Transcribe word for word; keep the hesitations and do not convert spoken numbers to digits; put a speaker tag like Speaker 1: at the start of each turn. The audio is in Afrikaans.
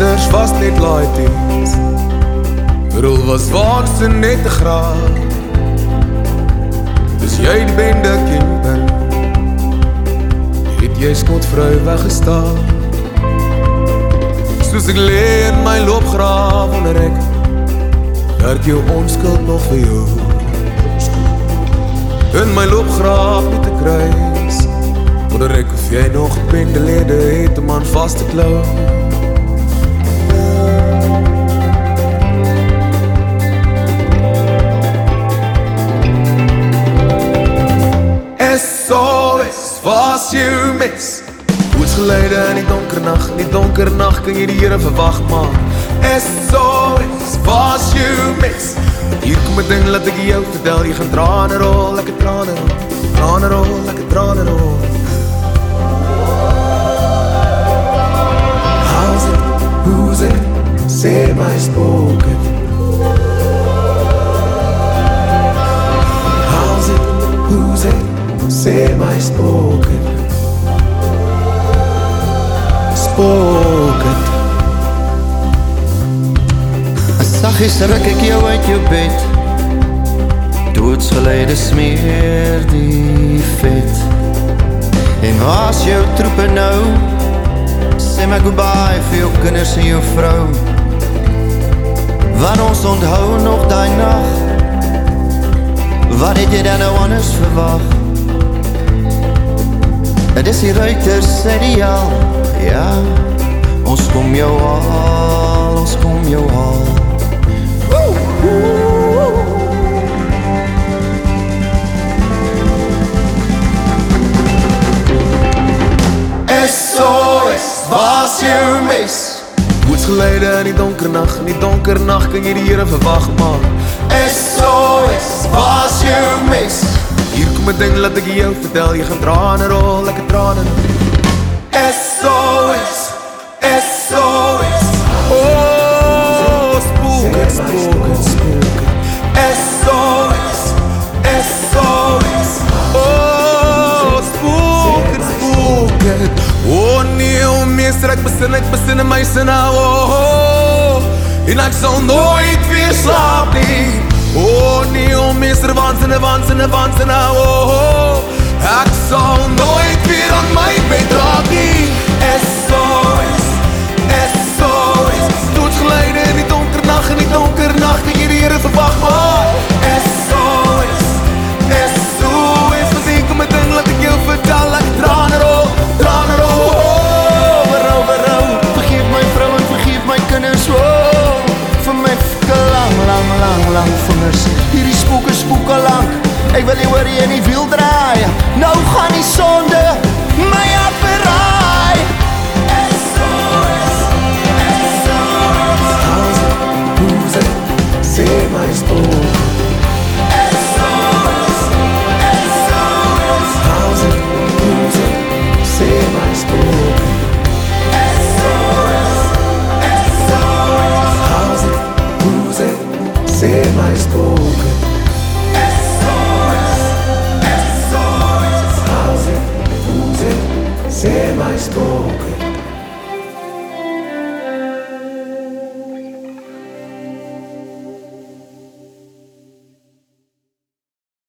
Speaker 1: Racers was net laaities, rol was waansin net te graag. Dis jy die bende kingpin, het jy skotvry weggestaan. Soos ek leer my loopgraaf onder ek, werk jou onskuld nog vir jou. In my loopgraaf met te kruis, onder ek of jy nog pendelede het om aan vast te klou. S O S, was jy mis? Doodsgeleide in die donker nacht, in die donker nacht kan jy die Here verwag maar. S O S, was jy mis? Hier kom het ding, laat ek jou vertel, jy gaan trane rol, lekker trane rol, trane rol, lekker trane rol. How's it, who's it, sê my spoken. How's it, who's it, sê my spoken. Spoken.
Speaker 2: Saggies ruk ek jou uit jou bed, doodsgeleide smeer die vet. En waar's jou troepe nou? Sê my goodbye vir jou kinders en jou vrou. Want ons onthou nog die nacht, wat het jy dan nou anders verwag? Het is die ruiters ideaal, ja, ons kom jou haal, ons kom jou haal.
Speaker 1: S O S, was jy mis? Doodsgeleide in die donker nacht, in die donker nacht kan jy die Here verwag maar. S O S, was jy mis? Hier kom het ding, laat ek jou vertel, jy gaan trane rol, lekker trane rol. S O S, S O S, oh, spoken, spoken, spoken. S O S, S O S, oh, spoken, spoken. Oh nee, oh meester, ek besin, ek besin in my sin nou, oh, oh. En ek sal nooit weer slaap nie. Oh nee, oh meester, waansinne, waansinne, waansinne, oh, oh. Ek sal nooit weer aan my bed raak nie. S O S, S O S, doodsgeleide in die donker nacht, in die donker nacht kan jy die Here verwag maar. S O S, S O S, want ek kom het ding, laat ek jou vertel, ek trane rol, trane rol, oh,
Speaker 2: Berou, berou, vergeef my vrou en vergeef my kinders, oh, vir my lang, lang, lang, lang vingers, hierdie spook is spook al lang, ek wil jy hoor jy in die wiel draai, nou gaan die son